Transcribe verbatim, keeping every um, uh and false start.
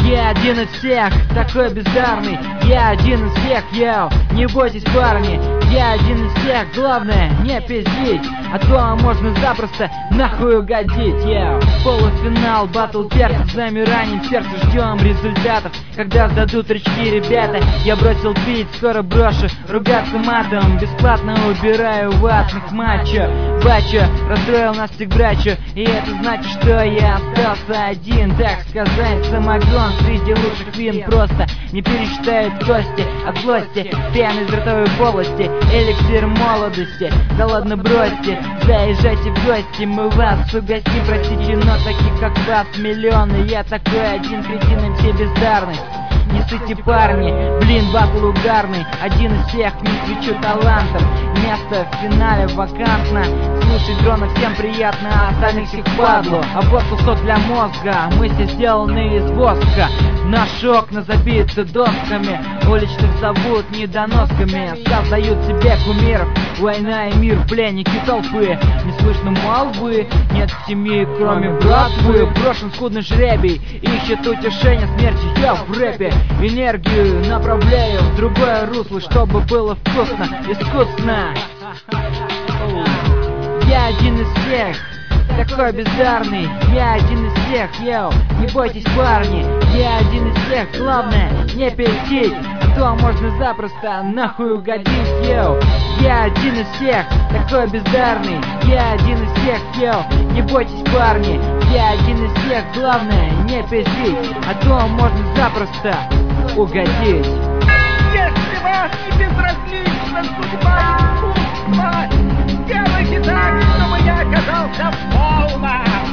Я один из всех, такой бездарный. Я один из всех, йоу, не бойтесь, парни. Я один из всех, главное не пиздить, а то можно запросто нахуй угодить, йоу. Полуфинал, батл перцев, замиранием сердца ждем результатов, когда сдадут рычаги ребята. Я бросил пить, скоро брошу ругаться матом, бесплатно убираю ватных мачо. Бачо расстроил нас всех брачо, и это значит, что я остался один. Так сказать, самогон среди лучших вин просто не пересчитают кости от злости. Пьян из ротовой полости, эликсир молодости. Да ладно, бросьте, заезжайте в гости, мы вас угостим, простите, но таких как вас миллионы. Я такой один кретин, им все бездарны. Не сыте, парни, блин, батл угарный. Один из всех, не свечу талантом. Место в финале вакантно. Слушать дрона всем приятно, а остальных всех падлу. Апостол сок для мозга, мы все сделаны из воска. Наши окна забиты досками, уличных зовут недоносками. Создают себе кумиров, война и мир, пленники толпы. Не слышно молвы, нет семьи, кроме братвы. Брошен скудный жребий, ищет утешение смерти. Я в рэпе энергию направляю в другое русло, чтобы было вкусно, искусно. Я один из всех, такой бездарный. Я один из всех, йоу, не бойтесь, парни. Я один из всех, главное не пиздить, а то можно запросто нахуй угодить, йоу. Я один из всех, такой бездарный. Я один из всех, йоу, не бойтесь, парни. Я один из всех, главное не пиздить, а то можно запросто угодить. Если вас не безразлична судьба искусства, делайте так, чтобы я оказался в полном